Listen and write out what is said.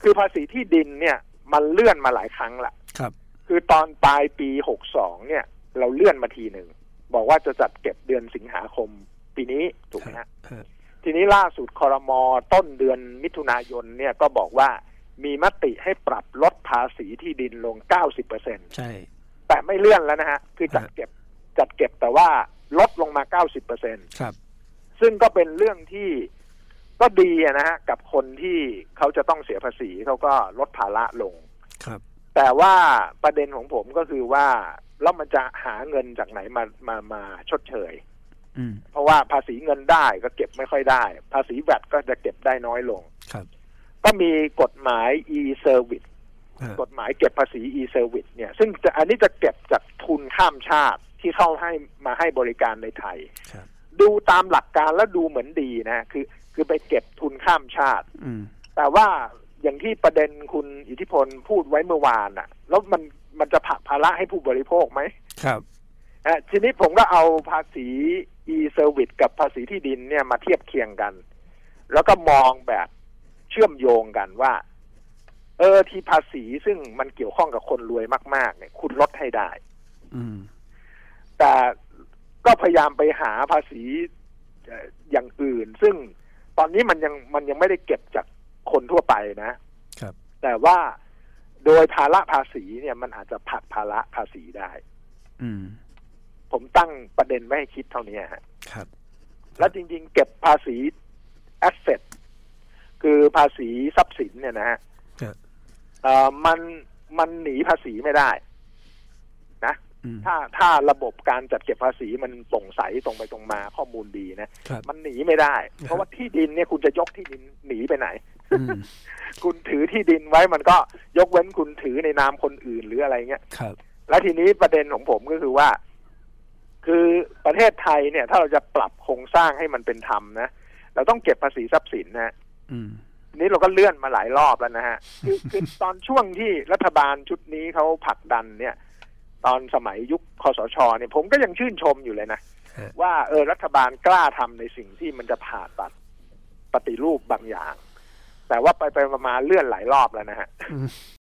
คือภาษีที่ดินเนี่ยมันเลื่อนมาหลายครั้งละครับคือตอนปลายปี62เนี่ยเราเลื่อนมาทีหนึ่งบอกว่าจะจัดเก็บเดือนสิงหาคมปีนี้ถูกไหมฮะทีนี้ล่าสุดครม.ต้นเดือนมิถุนายนเนี่ยก็บอกว่ามีมติให้ปรับลดภาษีที่ดินลง 90% ใช่แต่ไม่เลื่อนแล้วนะฮะคือจัดเก็บแต่ว่าลดลงมา 90% ครับซึ่งก็เป็นเรื่องที่ก็ดีนะฮะกับคนที่เขาจะต้องเสียภาษีเขาก็ลดภาระลงครับแต่ว่าประเด็นของผมก็คือว่าแล้วมันจะหาเงินจากไหนมาชดเชยเพราะว่าภาษีเงินได้ก็เก็บไม่ค่อยได้ภาษีแวตก็จะเก็บได้น้อยลงครับก็มีกฎหมาย e-service กฎหมายเก็บภาษี e-service เนี่ยซึ่งอันนี้จะเก็บจากทุนข้ามชาติที่เข้ามาให้บริการในไทยดูตามหลักการแล้วดูเหมือนดีนะคือไปเก็บทุนข้ามชาติแต่ว่าอย่างที่ประเด็นคุณอิทธิพลพูดไว้เมื่อวานน่ะแล้วมันจะผลักภาระให้ผู้บริโภคไหมครับทีนี้ผมก็เอาภาษี e-service กับภาษีที่ดินเนี่ยมาเทียบเคียงกันแล้วก็มองแบบเชื่อมโยงกันว่าที่ภาษีซึ่งมันเกี่ยวข้องกับคนรวยมากๆเนี่ยคุณลดให้ได้แต่ก็พยายามไปหาภาษีอย่างอื่นซึ่งตอนนี้มันยังไม่ได้เก็บจากคนทั่วไปนะครับแต่ว่าโดยภาระภาษีเนี่ยมันอาจจะผลักภาระภาษีได้ผมตั้งประเด็นไว้ให้คิดเท่านี้ครับแล้วจริงๆเก็บภาษี asset คือภาษีทรัพย์สินเนี่ยนะฮะมันหนีภาษีไม่ได้นะถ้าระบบการจัดเก็บภาษีมันโปร่งใสตรงไปตรงมาข้อมูลดีนะมันหนีไม่ได้เพราะว่าที่ดินเนี่ยคุณจะยกที่ดินหนีไปไหนคุณถือที่ดินไว้มันก็ยกเว้นคุณถือในนามคนอื่นหรืออะไรเงี้ยแล้วทีนี้ประเด็นของผมก็คือว่าคือประเทศไทยเนี่ยถ้าเราจะปรับโครงสร้างให้มันเป็นธรรมนะเราต้องเก็บภาษีทรัพย์สินนะนี้เราก็เลื่อนมาหลายรอบแล้วนะฮะคือตอนช่วงที่รัฐบาลชุดนี้เขาผลักดันเนี่ยตอนสมัยยุคคสช.เนี่ยผมก็ยังชื่นชมอยู่เลยนะว่ารัฐบาลกล้าทำในสิ่งที่มันจะผ่าตัดปฏิรูปบางอย่างแต่ว่าไปมาเลื่อนหลายรอบแล้วนะฮะ